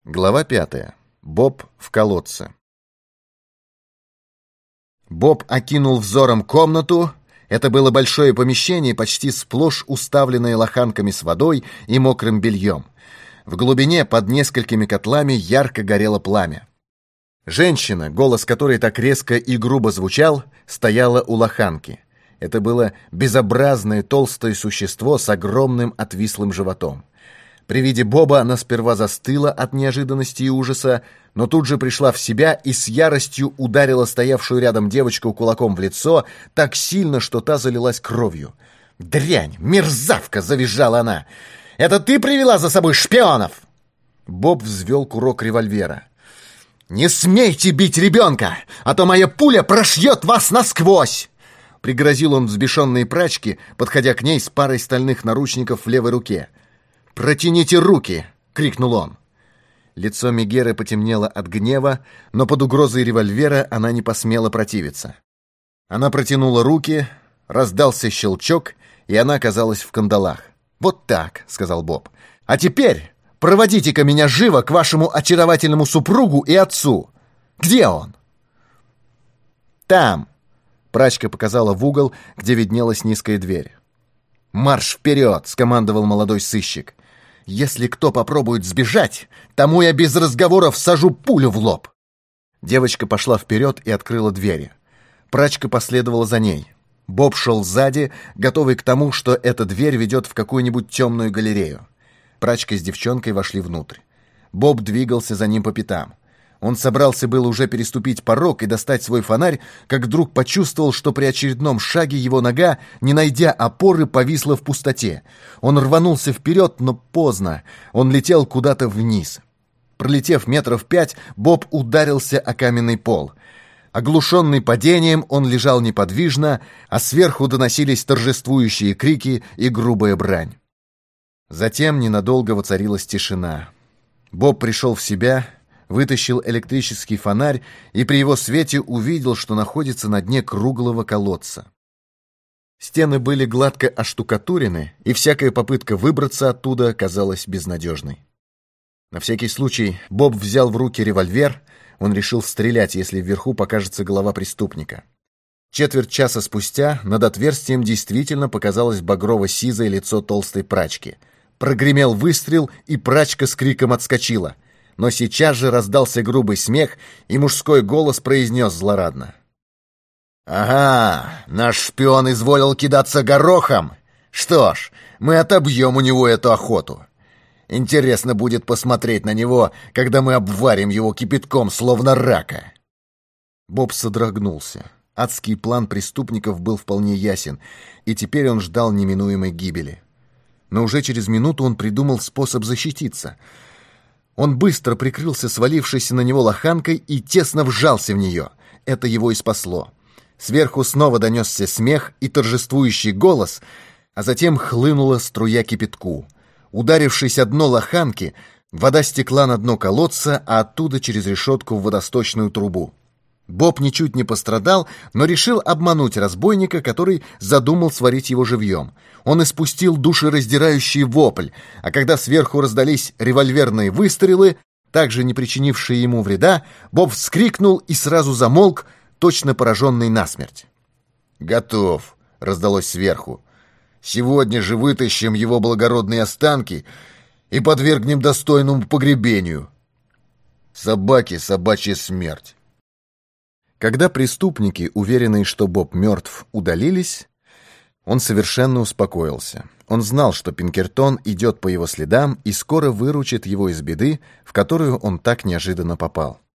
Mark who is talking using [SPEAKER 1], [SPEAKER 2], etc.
[SPEAKER 1] Глава 5. Боб в колодце. Боб окинул взором комнату. Это было большое помещение, почти сплошь уставленное лоханками с водой и мокрым бельем. В глубине под несколькими котлами ярко горело пламя. Женщина, голос которой так резко и грубо звучал, стояла у лоханки. Это было безобразное толстое существо с огромным отвислым животом. При виде Боба она сперва застыла от неожиданности и ужаса, но тут же пришла в себя и с яростью ударила стоявшую рядом девочку кулаком в лицо так сильно, что та залилась кровью. «Дрянь! Мерзавка!» — завизжала она. «Это ты привела за собой шпионов?» Боб взвел курок револьвера. «Не смейте бить ребенка, а то моя пуля прошьет вас насквозь!» Пригрозил он взбешенной прачке, подходя к ней с парой стальных наручников в левой руке. «Протяните руки!» — крикнул он. Лицо Мегеры потемнело от гнева, но под угрозой револьвера она не посмела противиться. Она протянула руки, раздался щелчок, и она оказалась в кандалах. «Вот так», — сказал Боб. «А теперь проводите-ка меня живо к вашему очаровательному супругу и отцу. Где он?» «Там», — прачка показала в угол, где виднелась низкая дверь. «Марш вперед!» — скомандовал молодой сыщик. «Если кто попробует сбежать, тому я без разговоров сажу пулю в лоб!» Девочка пошла вперед и открыла двери. Прачка последовала за ней. Боб шел сзади, готовый к тому, что эта дверь ведет в какую-нибудь темную галерею. Прачка с девчонкой вошли внутрь. Боб двигался за ним по пятам. Он собрался было уже переступить порог и достать свой фонарь, как вдруг почувствовал, что при очередном шаге его нога, не найдя опоры, повисла в пустоте. Он рванулся вперед, но поздно. Он летел куда-то вниз. Пролетев 5 метров, Боб ударился о каменный пол. Оглушенный падением, он лежал неподвижно, а сверху доносились торжествующие крики и грубая брань. Затем ненадолго воцарилась тишина. Боб пришел в себя, вытащил электрический фонарь и при его свете увидел, что находится на дне круглого колодца. Стены были гладко оштукатурены, и всякая попытка выбраться оттуда казалась безнадежной. На всякий случай Боб взял в руки револьвер. Он решил стрелять, если вверху покажется голова преступника. Четверть часа спустя над отверстием действительно показалось багрово-сизое лицо толстой прачки. Прогремел выстрел, и прачка с криком отскочила. Но сейчас же раздался грубый смех, и мужской голос произнес злорадно: «Ага, наш шпион изволил кидаться горохом. Что ж, мы отобьем у него эту охоту. Интересно будет посмотреть на него, когда мы обварим его кипятком, словно рака». Боб содрогнулся. Адский план преступников был вполне ясен, и теперь он ждал неминуемой гибели. Но уже через минуту он придумал способ защититься. Он быстро прикрылся свалившейся на него лоханкой и тесно вжался в нее. Это его и спасло. Сверху снова донесся смех и торжествующий голос, а затем хлынула струя кипятку. Ударившись о дно лоханки, вода стекла на дно колодца, а оттуда через решетку в водосточную трубу. Боб ничуть не пострадал, но решил обмануть разбойника, который задумал сварить его живьем. Он испустил душераздирающий вопль, а когда сверху раздались револьверные выстрелы, также не причинившие ему вреда, Боб вскрикнул и сразу замолк, точно пораженный насмерть. «Готов!» — раздалось сверху. «Сегодня же вытащим его благородные останки и подвергнем достойному погребению. Собаке собачья смерть». Когда преступники, уверенные, что Боб мертв, удалились, он совершенно успокоился. Он знал, что Пинкертон идет по его следам и скоро выручит его из беды, в которую он так неожиданно попал.